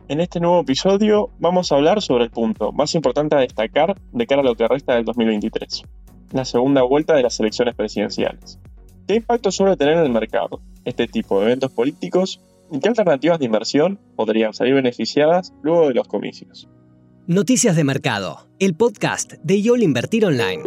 En este nuevo episodio vamos a hablar sobre el punto más importante a destacar de cara a lo que resta del 2023, la segunda vuelta de las elecciones presidenciales. ¿Qué impacto suele tener en el mercado este tipo de eventos políticos y qué alternativas de inversión podrían salir beneficiadas luego de los comicios? Noticias de Mercado, el podcast de YOL Invertir Online.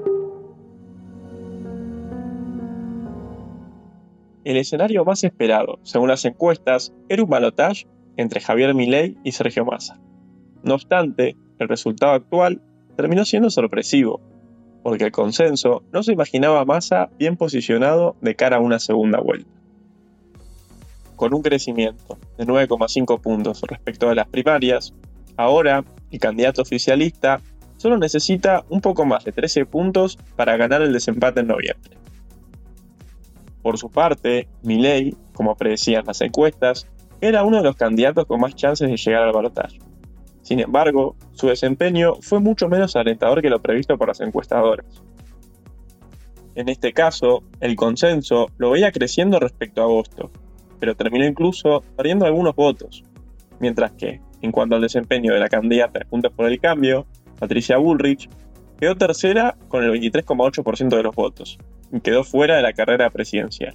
El escenario más esperado, según las encuestas, era un balotaje entre Javier Milei y Sergio Massa. No obstante, el resultado actual terminó siendo sorpresivo, porque el consenso no se imaginaba a Massa bien posicionado de cara a una segunda vuelta. Con un crecimiento de 9,5 puntos respecto a las primarias, ahora el candidato oficialista solo necesita un poco más de 13 puntos para ganar el desempate en noviembre. Por su parte, Milei, como predecían las encuestas, era uno de los candidatos con más chances de llegar al balotaje. Sin embargo, su desempeño fue mucho menos alentador que lo previsto por las encuestadoras. En este caso, el consenso lo veía creciendo respecto a agosto, pero terminó incluso perdiendo algunos votos, mientras que, en cuanto al desempeño de la candidata de Juntos por el Cambio, Patricia Bullrich, quedó tercera con el 23,8% de los votos, y quedó fuera de la carrera presidencial.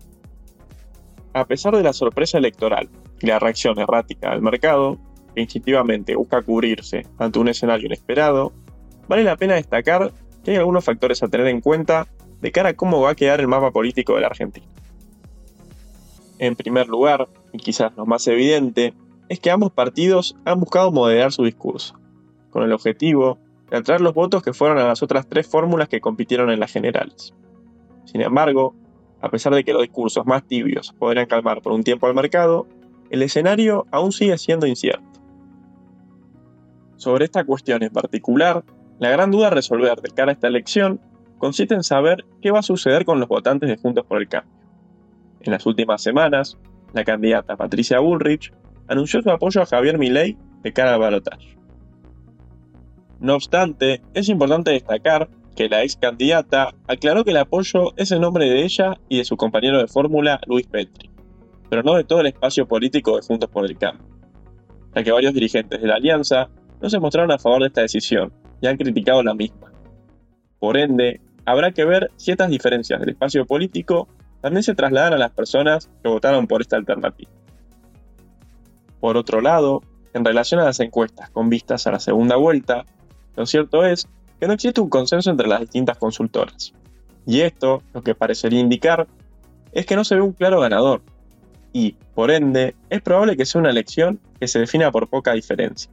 A pesar de la sorpresa electoral y la reacción errática del mercado, que instintivamente busca cubrirse ante un escenario inesperado, vale la pena destacar que hay algunos factores a tener en cuenta de cara a cómo va a quedar el mapa político de la Argentina. En primer lugar, y quizás lo más evidente, es que ambos partidos han buscado moderar su discurso, con el objetivo de atraer los votos que fueron a las otras tres fórmulas que compitieron en las generales. Sin embargo, a pesar de que los discursos más tibios podrían calmar por un tiempo al mercado, el escenario aún sigue siendo incierto. Sobre esta cuestión en particular, la gran duda a resolver de cara a esta elección consiste en saber qué va a suceder con los votantes de Juntos por el Cambio. En las últimas semanas, la candidata Patricia Bullrich anunció su apoyo a Javier Milei de cara al balotaje. No obstante, es importante destacar que la ex candidata aclaró que el apoyo es en nombre de ella y de su compañero de fórmula Luis Petri, pero no de todo el espacio político de Juntos por el Cambio, ya que varios dirigentes de la alianza no se mostraron a favor de esta decisión y han criticado la misma. Por ende, habrá que ver si estas diferencias del espacio político también se trasladan a las personas que votaron por esta alternativa. Por otro lado, en relación a las encuestas con vistas a la segunda vuelta, lo cierto es que no existe un consenso entre las distintas consultoras. Y esto, lo que parecería indicar, es que no se ve un claro ganador, y, por ende, es probable que sea una elección que se defina por poca diferencia.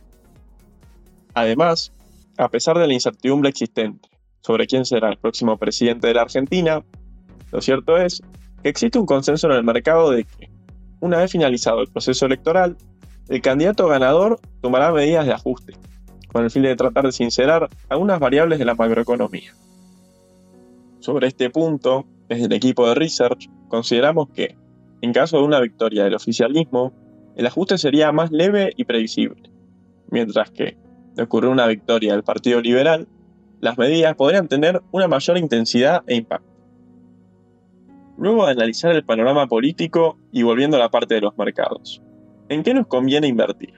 Además, a pesar de la incertidumbre existente sobre quién será el próximo presidente de la Argentina, lo cierto es que existe un consenso en el mercado de que, una vez finalizado el proceso electoral, el candidato ganador tomará medidas de ajuste, con el fin de tratar de sincerar algunas variables de la macroeconomía. Sobre este punto, desde el equipo de Research, consideramos que, en caso de una victoria del oficialismo, el ajuste sería más leve y previsible, mientras que, de ocurrir una victoria del Partido Liberal, las medidas podrían tener una mayor intensidad e impacto. Luego de analizar el panorama político y volviendo a la parte de los mercados, ¿en qué nos conviene invertir?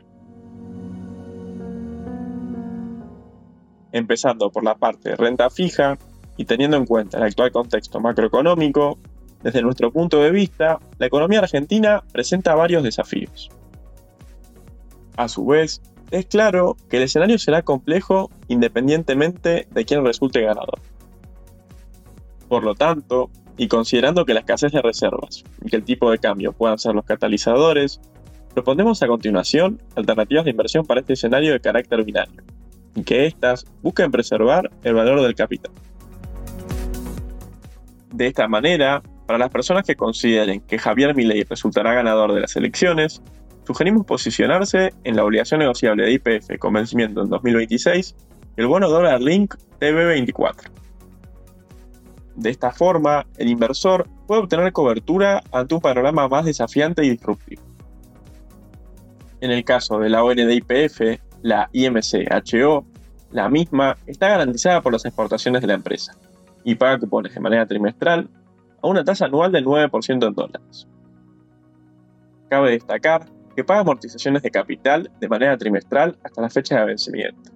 Empezando por la parte de renta fija y teniendo en cuenta el actual contexto macroeconómico, desde nuestro punto de vista, la economía argentina presenta varios desafíos. A su vez, es claro que el escenario será complejo independientemente de quién resulte ganador. Por lo tanto, y considerando que la escasez de reservas y que el tipo de cambio puedan ser los catalizadores, proponemos a continuación alternativas de inversión para este escenario de carácter binario, y que éstas busquen preservar el valor del capital. De esta manera, para las personas que consideren que Javier Milei resultará ganador de las elecciones, sugerimos posicionarse en la obligación negociable de YPF con vencimiento en 2026 y el bono dólar link TB24. De esta forma, el inversor puede obtener cobertura ante un panorama más desafiante y disruptivo. En el caso de la ON de YPF, la IMC-HO, la misma está garantizada por las exportaciones de la empresa y paga cupones de manera trimestral a una tasa anual del 9% en dólares. Cabe destacar que paga amortizaciones de capital de manera trimestral hasta la fecha de vencimiento.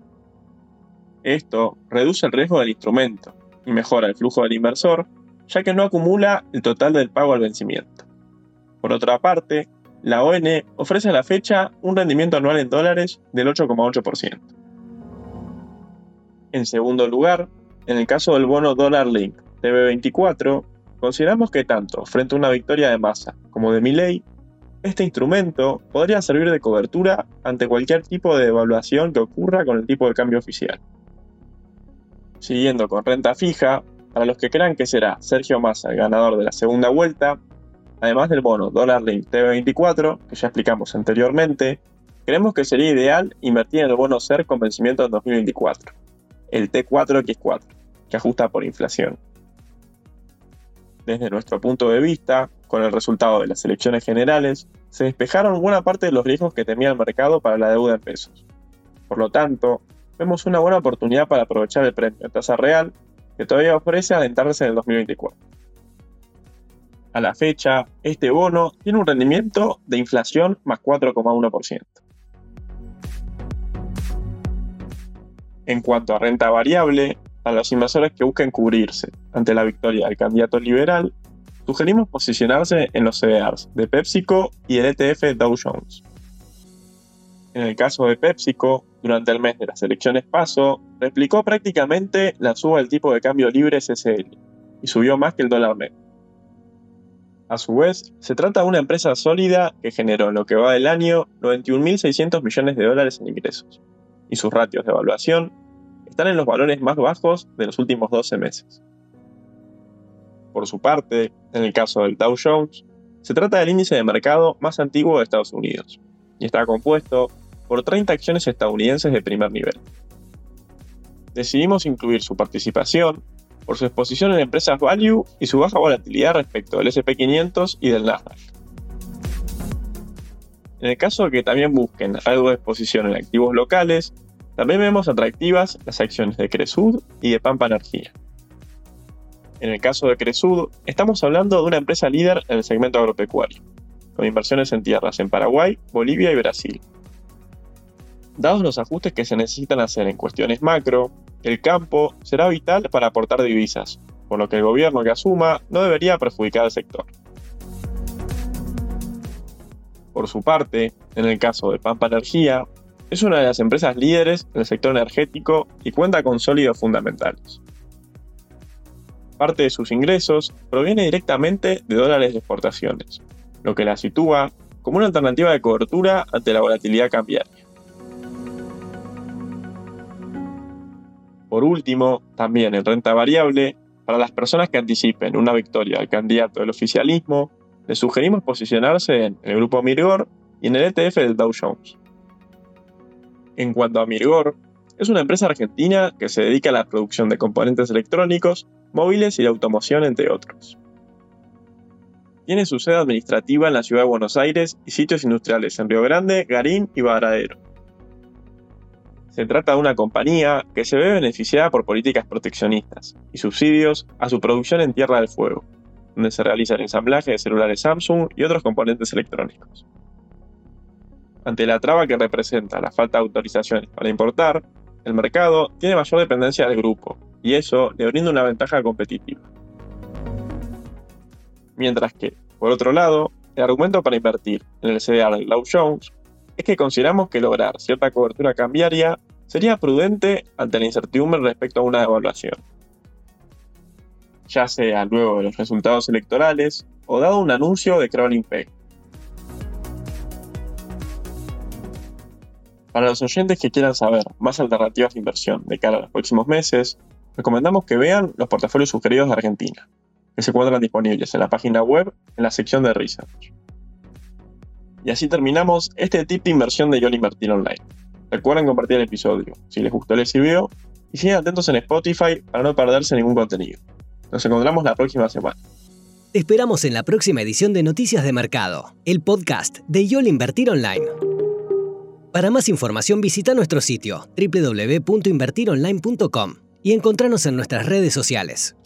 Esto reduce el riesgo del instrumento y mejora el flujo del inversor, ya que no acumula el total del pago al vencimiento. Por otra parte, la ON ofrece a la fecha un rendimiento anual en dólares del 8,8%. En segundo lugar, en el caso del bono Dollar Link TB24, consideramos que tanto frente a una victoria de Massa como de Milei, este instrumento podría servir de cobertura ante cualquier tipo de devaluación que ocurra con el tipo de cambio oficial. Siguiendo con renta fija, para los que crean que será Sergio Massa el ganador de la segunda vuelta, además del bono Dollar Link TB24, que ya explicamos anteriormente, creemos que sería ideal invertir en el bono SER con vencimiento en 2024, el T4X4, que ajusta por inflación. Desde nuestro punto de vista, con el resultado de las elecciones generales, se despejaron buena parte de los riesgos que temía el mercado para la deuda en pesos. Por lo tanto, vemos una buena oportunidad para aprovechar el premio en tasa real que todavía ofrece adentrarse en el 2024. A la fecha, este bono tiene un rendimiento de inflación más 4,1%. En cuanto a renta variable, a los inversores que busquen cubrirse ante la victoria del candidato liberal, sugerimos posicionarse en los CDRs de PepsiCo y el ETF Dow Jones. En el caso de PepsiCo, durante el mes de las elecciones PASO, replicó prácticamente la suba del tipo de cambio libre CCL y subió más que el dólar MEP. A su vez, se trata de una empresa sólida que generó en lo que va del año 91.600 millones de dólares en ingresos, y sus ratios de evaluación están en los valores más bajos de los últimos 12 meses. Por su parte, en el caso del Dow Jones, se trata del índice de mercado más antiguo de Estados Unidos, y está compuesto por 30 acciones estadounidenses de primer nivel. Decidimos incluir su participación por su exposición en empresas value y su baja volatilidad respecto del S&P 500 y del Nasdaq. En el caso de que también busquen algo de exposición en activos locales, también vemos atractivas las acciones de Cresud y de Pampa Energía. En el caso de Cresud, estamos hablando de una empresa líder en el segmento agropecuario, con inversiones en tierras en Paraguay, Bolivia y Brasil. Dados los ajustes que se necesitan hacer en cuestiones macro, el campo será vital para aportar divisas, por lo que el gobierno que asuma no debería perjudicar al sector. Por su parte, en el caso de Pampa Energía, es una de las empresas líderes en el sector energético y cuenta con sólidos fundamentales. Parte de sus ingresos proviene directamente de dólares de exportaciones, lo que la sitúa como una alternativa de cobertura ante la volatilidad cambiaria. Por último, también en renta variable, para las personas que anticipen una victoria del candidato del oficialismo, les sugerimos posicionarse en el grupo Mirgor y en el ETF del Dow Jones. En cuanto a Mirgor, es una empresa argentina que se dedica a la producción de componentes electrónicos, móviles y de automoción, entre otros. Tiene su sede administrativa en la ciudad de Buenos Aires y sitios industriales en Río Grande, Garín y Varadero. Se trata de una compañía que se ve beneficiada por políticas proteccionistas y subsidios a su producción en Tierra del Fuego, donde se realiza el ensamblaje de celulares Samsung y otros componentes electrónicos. Ante la traba que representa la falta de autorizaciones para importar, el mercado tiene mayor dependencia del grupo, y eso le brinda una ventaja competitiva. Mientras que, por otro lado, el argumento para invertir en el CDR del Dow Jones es que consideramos que lograr cierta cobertura cambiaria sería prudente ante la incertidumbre respecto a una devaluación, ya sea luego de los resultados electorales o dado un anuncio de crawling peg. Para los oyentes que quieran saber más alternativas de inversión de cara a los próximos meses, recomendamos que vean los portafolios sugeridos de Argentina, que se encuentran disponibles en la página web en la sección de Research. Y así terminamos este tip de inversión de YOLO Invertir Online. Recuerden compartir el episodio si les gustó o les sirvió y sigan atentos en Spotify para no perderse ningún contenido. Nos encontramos la próxima semana. Te esperamos en la próxima edición de Noticias de Mercado, el podcast de YOLO Invertir Online. Para más información visita nuestro sitio www.invertironline.com y encontranos en nuestras redes sociales.